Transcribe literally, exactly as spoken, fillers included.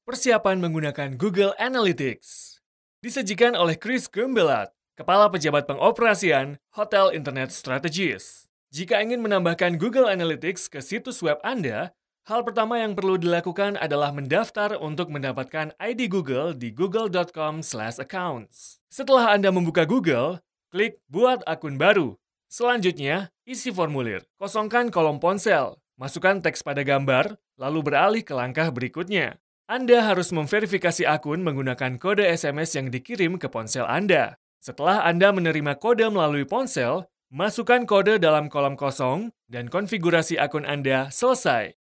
Persiapan menggunakan Google Analytics. Disajikan oleh Chris Gumbelat, Kepala Pejabat Pengoperasian Hotel Internet Strategist. Jika ingin menambahkan Google Analytics ke situs web Anda, hal pertama yang perlu dilakukan adalah mendaftar untuk mendapatkan I D Google di google dot com slash accounts. Setelah Anda membuka Google, klik Buat Akun Baru. Selanjutnya, isi formulir. Kosongkan kolom ponsel, masukkan teks pada gambar, lalu beralih ke langkah berikutnya. Anda harus memverifikasi akun menggunakan kode S M S yang dikirim ke ponsel Anda. Setelah Anda menerima kode melalui ponsel, masukkan kode dalam kolom kosong dan konfigurasi akun Anda selesai.